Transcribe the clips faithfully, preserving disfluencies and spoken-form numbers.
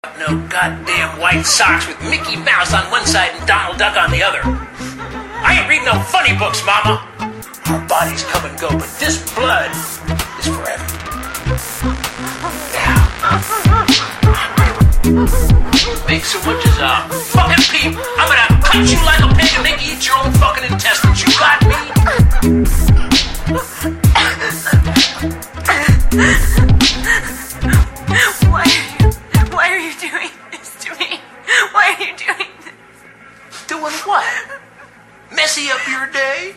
No goddamn white socks with Mickey Mouse on one side and Donald Duck on the other. I ain't reading no funny books, Mama. Our bodies come and go, but this blood is forever. Now, make so much as a fucking peep. I'm gonna cut you like a pig and make you eat your own fucking intestines. You got me? Why are you, why are you doing this to me? Why are you doing this? Doing what? Messy up your day?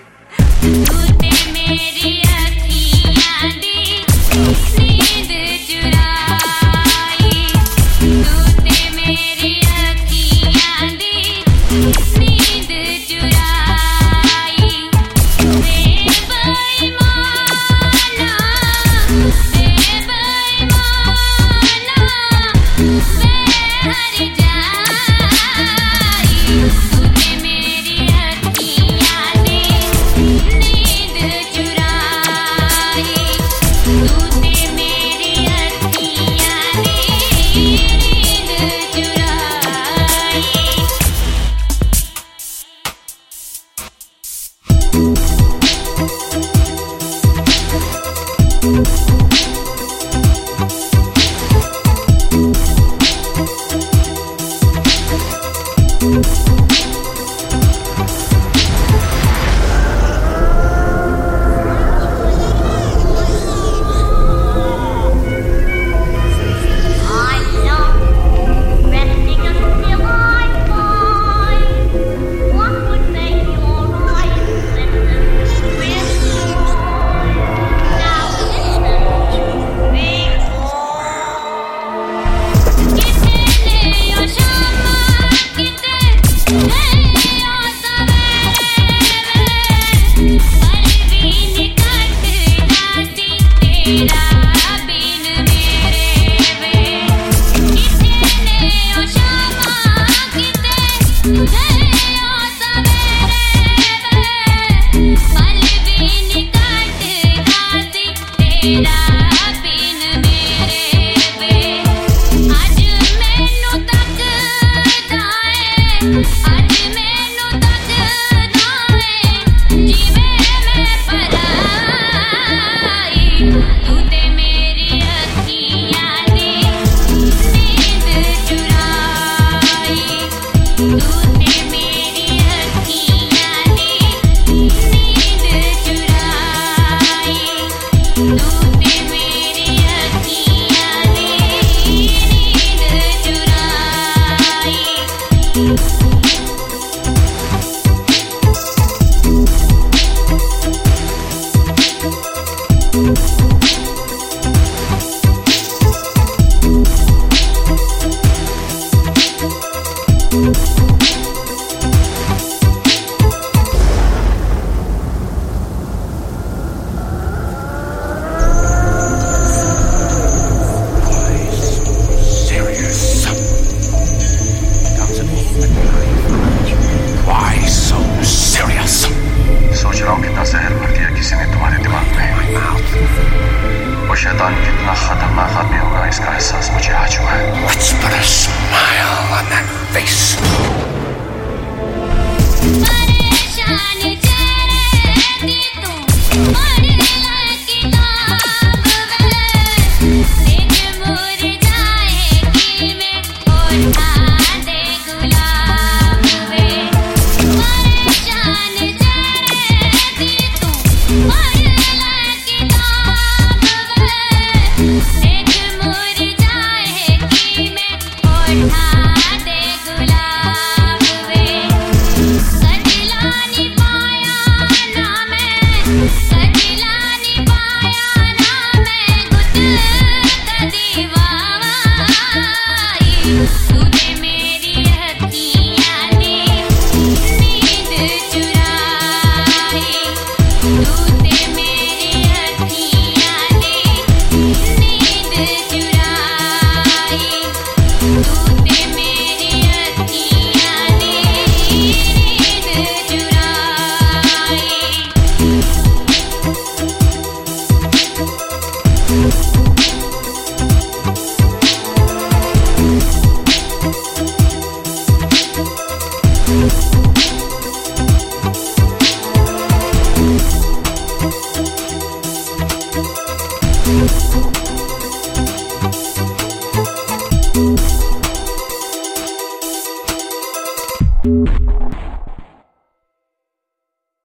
Thank you.